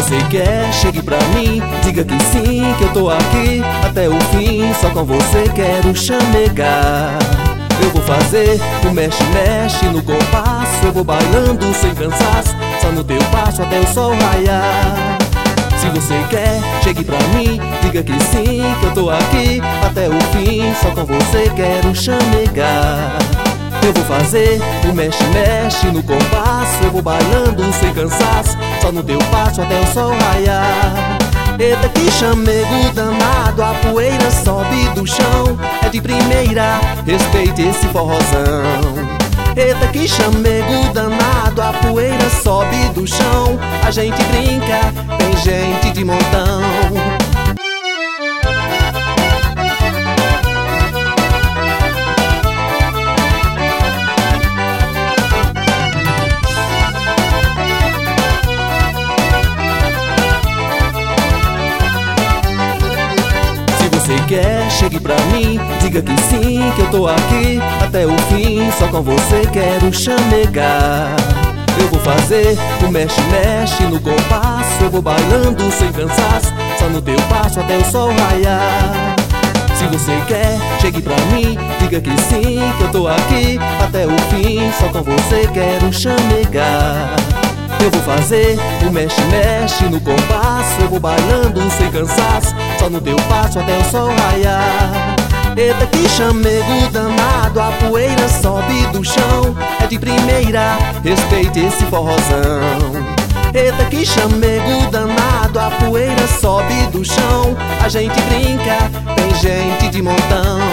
você quer, chegue pra mim, diga que sim, que eu tô aqui até o fim. Só com você quero chamegar. Eu vou fazer o mexe-mexe no compasso. Eu vou bailando sem cansaço, só no teu passo até o sol raiar. Se você quer, chegue pra mim, diga que sim, que eu tô aqui até o fim. Só com você quero chamegar. Eu vou fazer o mexe-mexe no compasso. Eu vou bailando sem cansaço, só no teu passo até o sol raiar. Eita que chamego danado, a poeira sobe do chão. É de primeira, respeite esse forrozão. Eita que chamego danado, a poeira sobe do chão. A gente brinca, tem gente de montão. Se você quer, chegue pra mim, diga que sim, que eu tô aqui até o fim. Só com você quero chamegar. Eu vou fazer o mexe-mexe no compasso. Eu vou bailando sem cansaço, só no teu passo até o sol raiar. Se você quer, chegue pra mim, diga que sim, que eu tô aqui até o fim. Só com você quero chamegar. Eu vou fazer o mexe-mexe no compasso. Eu vou bailando sem cansaço, só no teu passo até o sol raiar. Eita que chamego danado, a poeira sobe do chão. É de primeira, respeite esse forrozão. Eita que chamego danado, a poeira sobe do chão. A gente brinca, tem gente de montão.